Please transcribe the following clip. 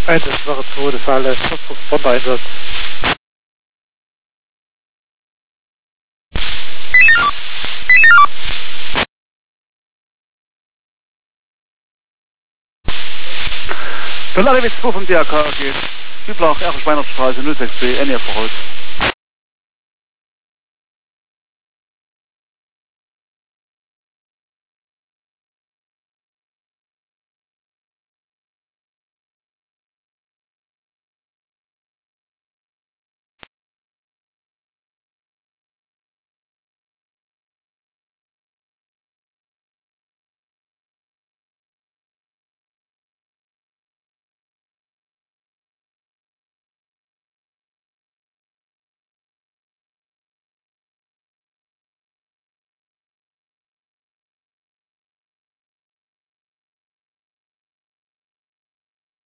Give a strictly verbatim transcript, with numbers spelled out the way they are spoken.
Einsatz Wache zwei, das war alles Bombereinsatz. Von A W zwei vom D R K geht. Üblach, Erfurt Weihnachtsstraße null sechs B, N R verrollt.